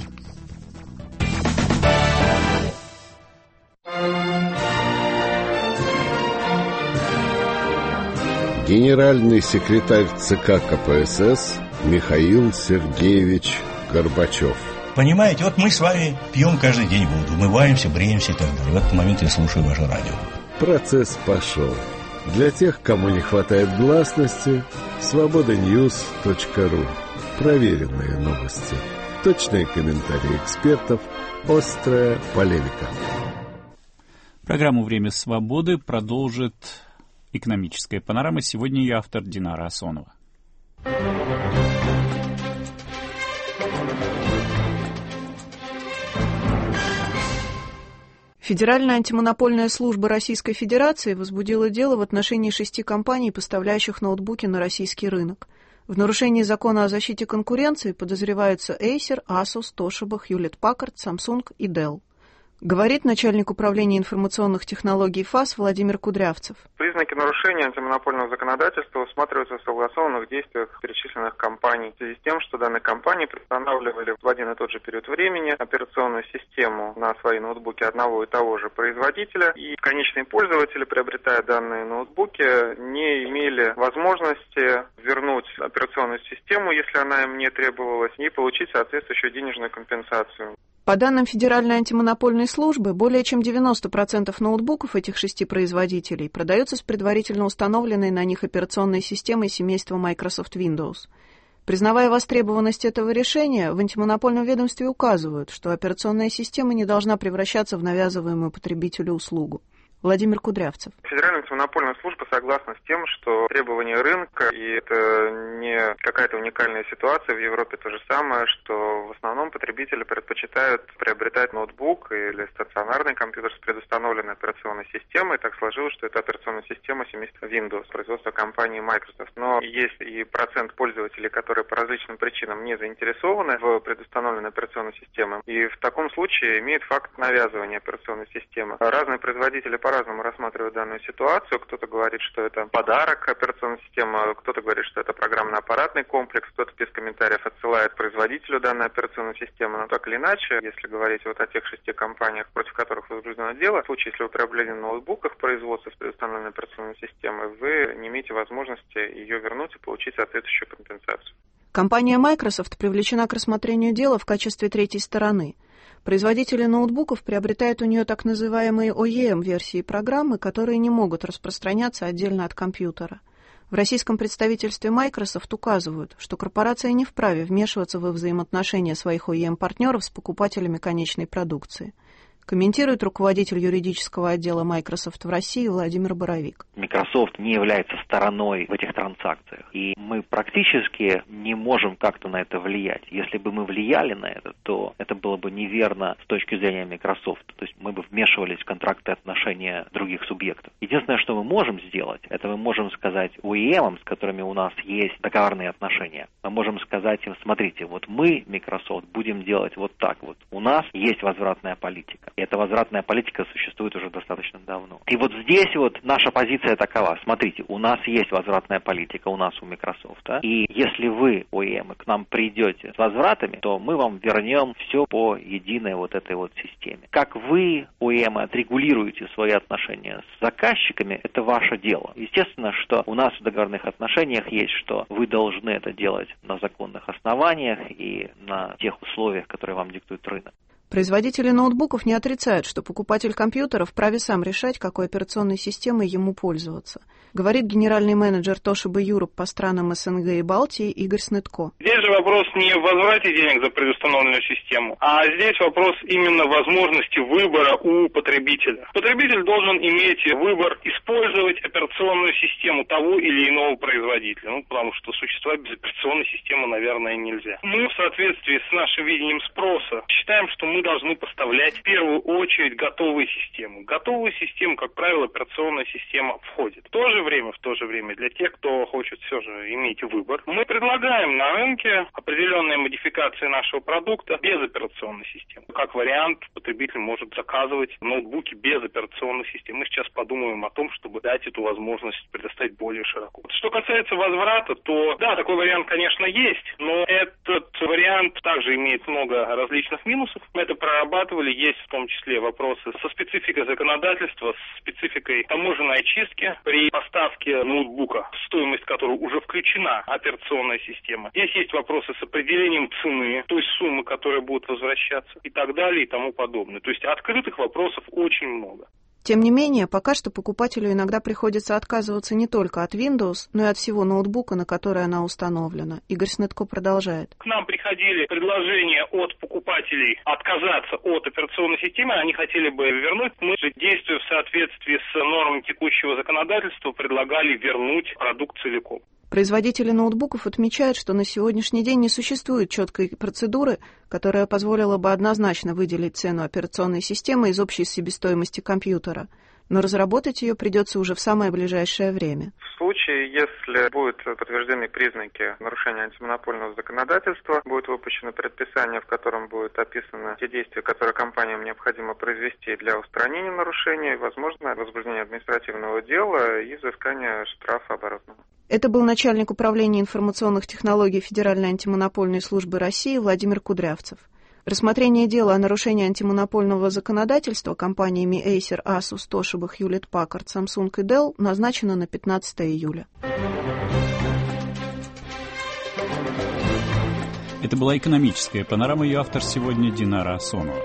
Генеральный секретарь ЦК КПСС Михаил Сергеевич Горбачев. Понимаете, вот мы с вами пьем каждый день воду, умываемся, бреемся и так далее. В этот момент я слушаю ваше радио. Процесс пошел. Для тех, кому не хватает гласности, свобода ньюс точка ру. Проверенные новости. Точные комментарии экспертов, острая полемика. Программу «Время свободы» продолжит экономическая панорама. Сегодня ее автор Динара Асонова. Федеральная антимонопольная служба Российской Федерации возбудила дело в отношении шести компаний, поставляющих ноутбуки на российский рынок. В нарушении закона о защите конкуренции подозреваются Acer, Asus, Toshiba, Hewlett-Packard, Samsung и Dell. Говорит начальник управления информационных технологий ФАС Владимир Кудрявцев. Признаки нарушения антимонопольного законодательства усматриваются в согласованных действиях перечисленных компаний в связи с тем, что данные компании предустанавливали в один и тот же период времени операционную систему на свои ноутбуки одного и того же производителя, и конечные пользователи, приобретая данные ноутбуки, не имели возможности вернуть операционную систему, если она им не требовалась, и получить соответствующую денежную компенсацию. По данным Федеральной антимонопольной службы, более чем девяносто процентов ноутбуков этих шести производителей продаются с предварительно установленной на них операционной системой семейства Microsoft Windows. Признавая востребованность этого решения, в антимонопольном ведомстве указывают, что операционная система не должна превращаться в навязываемую потребителю услугу. Владимир Кудрявцев. Федеральная антимонопольная служба согласна с тем, что требования рынка, и это не какая-то уникальная ситуация, в Европе то же самое, что в основном потребители предпочитают приобретать ноутбук или стационарный компьютер с предустановленной операционной системой. Так сложилось, что это операционная система семейства Windows, производства компании Microsoft. Но есть и процент пользователей, которые по различным причинам не заинтересованы в предустановленной операционной системе. И в таком случае имеет факт навязывания операционной системы. Разные производители по по-разному рассматривают данную ситуацию. Кто-то говорит, что это подарок операционной системы, кто-то говорит, что это программно-аппаратный комплекс, кто-то без комментариев отсылает производителю данной операционной системы. Но так или иначе, если говорить вот о тех шести компаниях, против которых возбуждено дело, в случае, если вы приобрели ноутбук в производстве с предустановленной операционной системой, вы не имеете возможности ее вернуть и получить соответствующую компенсацию. Компания Microsoft привлечена к рассмотрению дела в качестве третьей стороны. Производители ноутбуков приобретают у нее так называемые о и эм-версии программы, которые не могут распространяться отдельно от компьютера. В российском представительстве Microsoft указывают, что корпорация не вправе вмешиваться во взаимоотношения своих о и эм-партнеров с покупателями конечной продукции. Комментирует руководитель юридического отдела Microsoft в России Владимир Боровик. Microsoft не является стороной в этих транзакциях, и мы практически не можем как-то на это влиять. Если бы мы влияли на это, то это было бы неверно с точки зрения Microsoft. То есть мы бы вмешивались в контракты и отношения других субъектов. Единственное, что мы можем сделать, это мы можем сказать о и эм, с которыми у нас есть договорные отношения. Мы можем сказать им: смотрите, вот мы, Microsoft, будем делать вот так вот. У нас есть возвратная политика. И эта возвратная политика существует уже достаточно давно. И вот здесь вот наша позиция такова. Смотрите, у нас есть возвратная политика, у нас у Microsoft. Да? И если вы, о и эм, к нам придете с возвратами, то мы вам вернем все по единой вот этой вот системе. Как вы, о и эм, отрегулируете свои отношения с заказчиками, это ваше дело. Естественно, что у нас в договорных отношениях есть, что вы должны это делать на законных основаниях и на тех условиях, которые вам диктует рынок. Производители ноутбуков не отрицают, что покупатель компьютера вправе сам решать, какой операционной системой ему пользоваться. Говорит генеральный менеджер Toshiba Europe по странам эс эн гэ и Балтии Игорь Снытко. Здесь же вопрос не в возврате денег за предустановленную систему, а здесь вопрос именно возможности выбора у потребителя. Потребитель должен иметь выбор использовать операционную систему того или иного производителя, ну, потому что существовать без операционной системы, наверное, нельзя. Мы в соответствии с нашим видением спроса считаем, что мы должны поставлять в первую очередь готовые системы. Готовую систему, как правило, операционная система входит. В то же время, в то же время, для тех, кто хочет все же иметь выбор, мы предлагаем на рынке определенные модификации нашего продукта без операционной системы. Как вариант, потребитель может заказывать ноутбуки без операционной системы. Мы сейчас подумаем о том, чтобы дать эту возможность предоставить более широко. Что касается возврата, то да, такой вариант, конечно, есть, но этот вариант также имеет много различных минусов. Мы это прорабатывали, есть в том числе вопросы со спецификой законодательства, с спецификой таможенной очистки при поставке ноутбука, в стоимость которой уже включена операционная система. Здесь есть вопросы с определением цены, той суммы, которая будет возвращаться, и так далее, и тому подобное. То есть открытых вопросов очень много. Тем не менее, пока что покупателю иногда приходится отказываться не только от Windows, но и от всего ноутбука, на который она установлена. Игорь Снытко продолжает. К нам приходили предложения от покупателей отказаться от операционной системы, они хотели бы вернуть. Мы же, действуя в соответствии с нормами текущего законодательства, предлагали вернуть продукт целиком. Производители ноутбуков отмечают, что на сегодняшний день не существует четкой процедуры, которая позволила бы однозначно выделить цену операционной системы из общей себестоимости компьютера. Но разработать ее придется уже в самое ближайшее время. В случае, если будут подтверждены признаки нарушения антимонопольного законодательства, будет выпущено предписание, в котором будут описаны те действия, которые компаниям необходимо произвести для устранения нарушений, возможно, возбуждение административного дела и взыскание штрафа оборотного. Это был начальник управления информационных технологий Федеральной антимонопольной службы России Владимир Кудрявцев. Рассмотрение дела о нарушении антимонопольного законодательства компаниями Acer, Asus, Toshiba, Hewlett Packard, Samsung и Dell назначено на пятнадцатое июля. Это была экономическая панорама, ее автор сегодня Динара Асонова.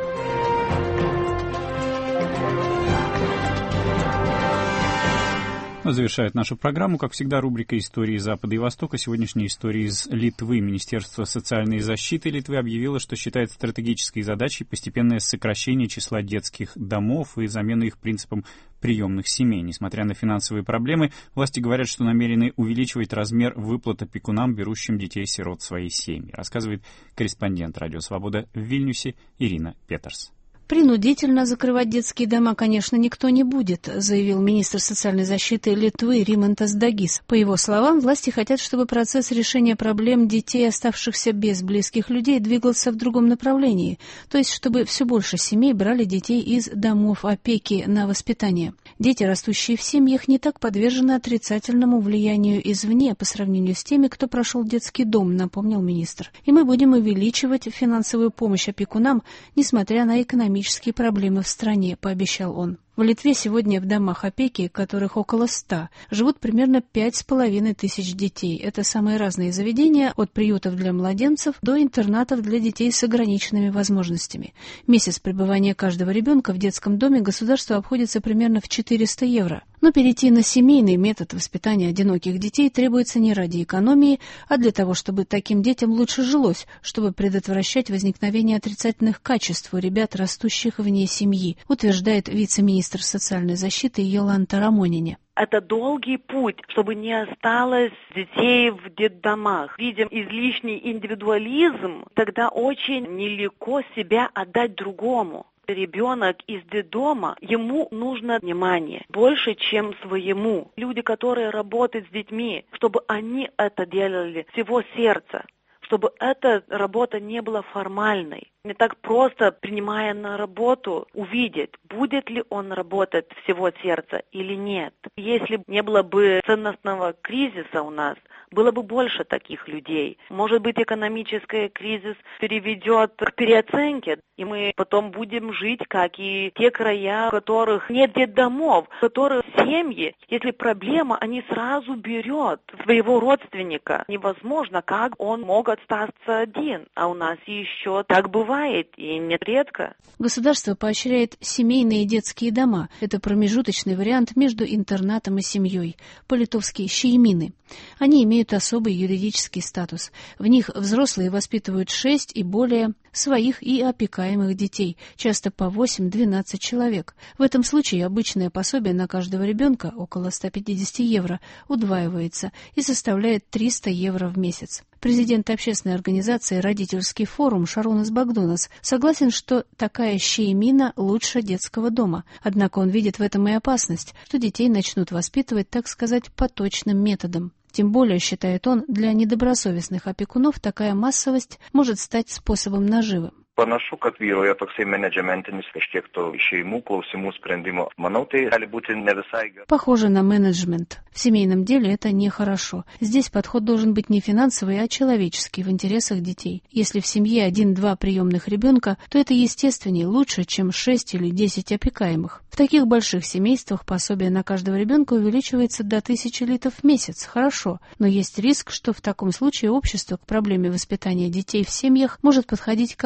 Завершает нашу программу, как всегда, рубрика «Истории Запада и Востока». Сегодняшняя история из Литвы. Министерство социальной защиты Литвы объявило, что считает стратегической задачей постепенное сокращение числа детских домов и замену их принципом приемных семей. Несмотря на финансовые проблемы, власти говорят, что намерены увеличивать размер выплат опекунам, берущим детей-сирот в свои семьи. Рассказывает корреспондент «Радио Свобода» в Вильнюсе Ирина Петерс. Принудительно закрывать детские дома, конечно, никто не будет, заявил министр социальной защиты Литвы Римантас Дагис. По его словам, власти хотят, чтобы процесс решения проблем детей, оставшихся без близких людей, двигался в другом направлении, то есть чтобы все больше семей брали детей из домов опеки на воспитание. Дети, растущие в семьях, не так подвержены отрицательному влиянию извне по сравнению с теми, кто прошел детский дом, напомнил министр. И мы будем увеличивать финансовую помощь опекунам, несмотря на экономические проблемы в стране, пообещал он. В Литве сегодня в домах опеки, которых около ста, живут примерно пять с половиной тысяч детей. Это самые разные заведения, от приютов для младенцев до интернатов для детей с ограниченными возможностями. Месяц пребывания каждого ребенка в детском доме государству обходится примерно в четыреста евро. Но перейти на семейный метод воспитания одиноких детей требуется не ради экономии, а для того, чтобы таким детям лучше жилось, чтобы предотвращать возникновение отрицательных качеств у ребят, растущих вне семьи, утверждает вице-министр социальной защиты Йоланта Рамонине. Это долгий путь, чтобы не осталось детей в детдомах. Видим излишний индивидуализм, тогда очень нелегко себя отдать другому. Ребенок из детдома, ему нужно внимание больше, чем своему. Люди, которые работают с детьми, чтобы они это делали всего сердца, чтобы эта работа не была формальной. Не так просто, принимая на работу, увидеть, будет ли он работать всего сердца или нет. Если не было бы ценностного кризиса у нас, было бы больше таких людей. Может быть, экономический кризис приведет к переоценке, и мы потом будем жить, как и те края, в которых нет детдомов, в которых семьи, если проблема, они сразу берут своего родственника. Невозможно, как он мог остаться один, а у нас еще так бывает, и не редко. Государство поощряет семейные детские дома. Это промежуточный вариант между интернатом и семьей. По-литовски «щеймины». Они имеют особый юридический статус. В них взрослые воспитывают шесть и более своих и опекаемых детей, часто по восемь-двенадцать человек. В этом случае обычное пособие на каждого ребенка, около ста пятидесяти евро, удваивается и составляет триста евро в месяц. Президент общественной организации «Родительский форум» Шарунас Багдунас согласен, что такая щеймина лучше детского дома. Однако он видит в этом и опасность, что детей начнут воспитывать, так сказать, поточным методом. Тем более, считает он, для недобросовестных опекунов такая массовость может стать способом наживы. Panašu, kad vyrauja toksai menedžmentinis kažkiek to šeimų klausimų sprendimo. Manau, tai gali būti ne visai. Похоже на менеджмент. В семейном деле это нехорошо. Здесь подход должен быть не финансовый, а человеческий, в интересах детей. Если в семье один-два приемных ребенка, то это естественнее, лучше, чем шесть или десять опекаемых. В таких больших семействах пособие на каждого ребенка увеличивается до тысячи литов в месяц. Хорошо, но есть риск, что в таком случае общество к проблеме воспитания детей в семьях может подходить как к бизнесу.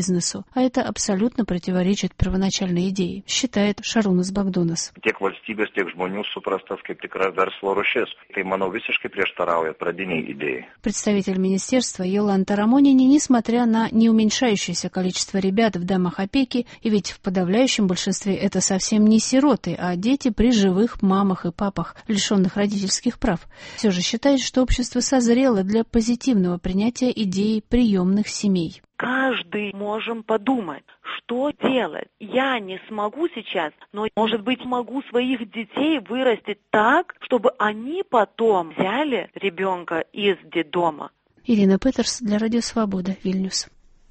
бизнесу, а это абсолютно противоречит первоначальной идее, считает Шарунас Багдонас. Представитель министерства Йоланта Рамонини, несмотря на неуменьшающееся количество ребят в домах опеки, и ведь в подавляющем большинстве это совсем не сироты, а дети при живых мамах и папах, лишенных родительских прав, все же считает, что общество созрело для позитивного принятия идеи приемных семей. Каждый можем подумать, что делать. Я не смогу сейчас, но, может быть, могу своих детей вырастить так, чтобы они потом взяли ребенка из детдома. Ирина Петерс для Радио Свобода, Вильнюс.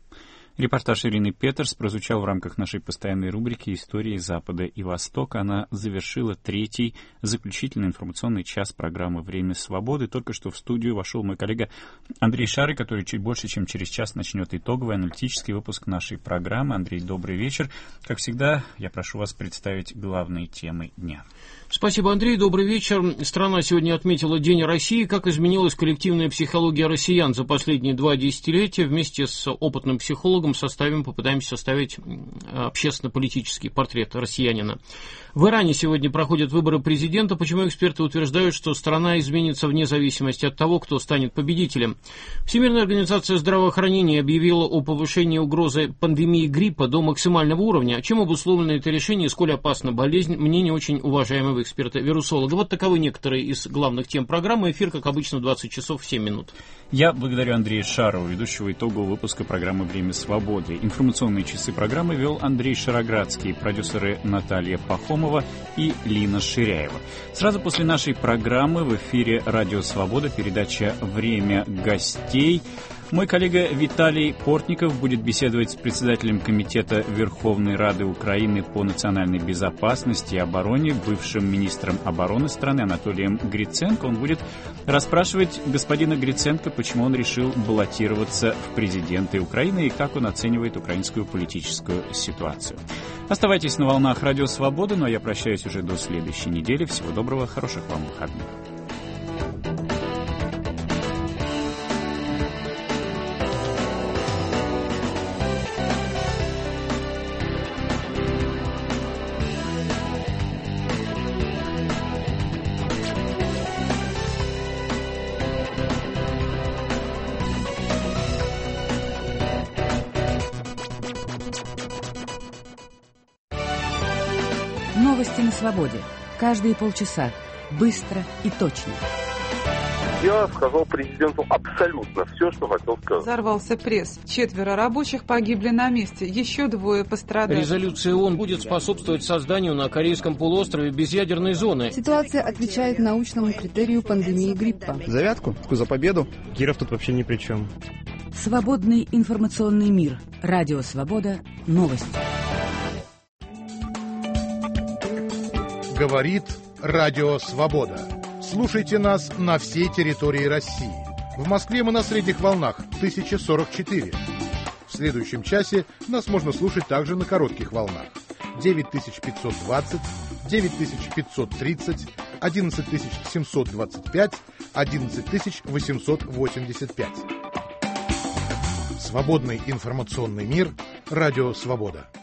Репортаж Ирины Петерс прозвучал в рамках нашей постоянной рубрики «Истории Запада и Востока». Она завершила третий, заключительный информационный час программы «Время свободы». Только что в студию вошел мой коллега Андрей Шары, который чуть больше, чем через час начнет итоговый аналитический выпуск нашей программы. Андрей, добрый вечер. Как всегда, я прошу вас представить главные темы дня. Спасибо, Андрей. Добрый вечер. Страна сегодня отметила День России. Как изменилась коллективная психология россиян за последние два десятилетия? Вместе с опытным психологом составим, попытаемся составить общественно-политический портрет россиянина. В Иране сегодня проходят выборы президента. Почему эксперты утверждают, что страна изменится вне зависимости от того, кто станет победителем? Всемирная организация здравоохранения объявила о повышении угрозы пандемии гриппа до максимального уровня. Чем обусловлено это решение и сколь опасна болезнь? Мнение очень уважаемого эксперта-вирусолога. Вот таковы некоторые из главных тем программы. Эфир, как обычно, в двадцать часов семь минут. Я благодарю Андрея Шарова, ведущего итогового выпуска программы «Время свободы». Информационные часы программы вел Андрей Шароградский, продюсеры Наталья Пахомова и Лина Ширяева. Сразу после нашей программы в эфире «Радио Свобода» передача «Время гостей». Мой коллега Виталий Портников будет беседовать с председателем Комитета Верховной Рады Украины по национальной безопасности и обороне, бывшим министром обороны страны Анатолием Гриценко. Он будет расспрашивать господина Гриценко, почему он решил баллотироваться в президенты Украины и как он оценивает украинскую политическую ситуацию. Оставайтесь на волнах Радио Свобода, но я прощаюсь уже до следующей недели. Всего доброго, хороших вам выходных. Новости на свободе. Каждые полчаса. Быстро и точно. Я сказал президенту абсолютно все, что хотел сказать. Взорвался пресс. Четверо рабочих погибли на месте. Еще двое пострадали. Резолюция ООН будет способствовать созданию на Корейском полуострове безъядерной зоны. Ситуация отвечает научному критерию пандемии гриппа. Завятку? За победу? Киров тут вообще ни при чем. Свободный информационный мир. Радио Свобода. Новости. Говорит Радио Свобода. Слушайте нас на всей территории России. В Москве мы на средних волнах тысяча сорок четыре. В следующем часе нас можно слушать также на коротких волнах. девять тысяч пятьсот двадцать, девять тысяч пятьсот тридцать, одиннадцать тысяч семьсот двадцать пять, одиннадцать тысяч восемьсот восемьдесят пять. Свободный информационный мир. Радио Свобода.